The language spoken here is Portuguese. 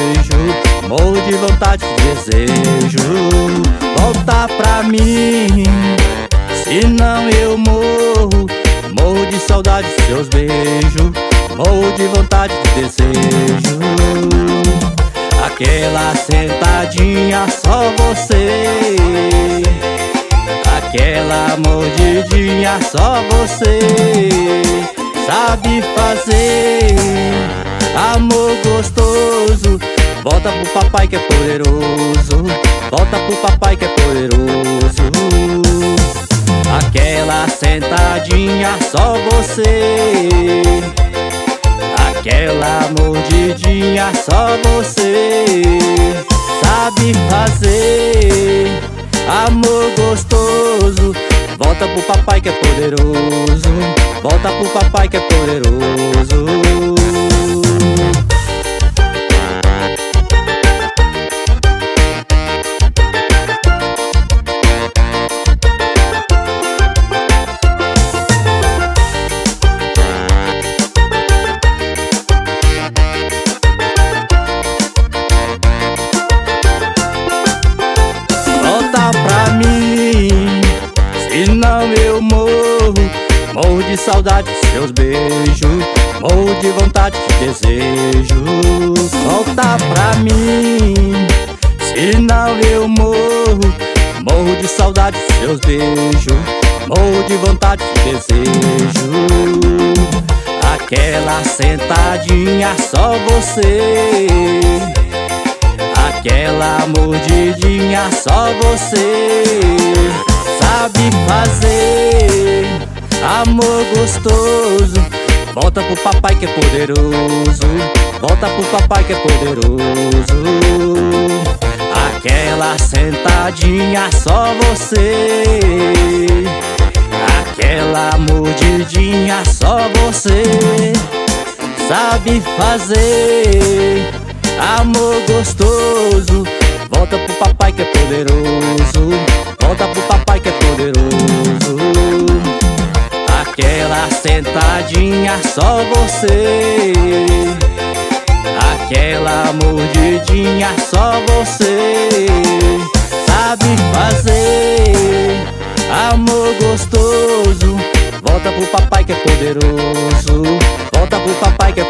morro de vontade de desejo. Volta pra mim, senão eu morro. Morro de saudade de seus beijos, morro de vontade de desejo. Aquela sentadinha, só você. Aquela mordidinha, só você sabe fazer. Amor gostoso, volta pro papai que é poderoso. Volta pro papai que é poderoso. Aquela sentadinha, só você. Aquela mordidinha, só você sabe fazer. Amor gostoso, volta pro papai que é poderoso. Volta pro papai que é poderoso. Senão eu morro, morro de saudade de seus beijos, morro de vontade de desejo. Volta pra mim, senão eu morro, morro de saudade de seus beijos, morro de vontade de desejo. Aquela sentadinha, só você. Aquela mordidinha, só você sabe fazer. Amor gostoso, volta pro papai que é poderoso. Volta pro papai que é poderoso. Aquela sentadinha, só você. Aquela mordidinha, só você sabe fazer. Amor gostoso, volta pro papai que é poderoso. Volta pro papai que é poderoso. Aquela sentadinha, só você. Aquela mordidinha, só você sabe fazer. Amor gostoso, volta pro papai que é poderoso. Volta pro papai que é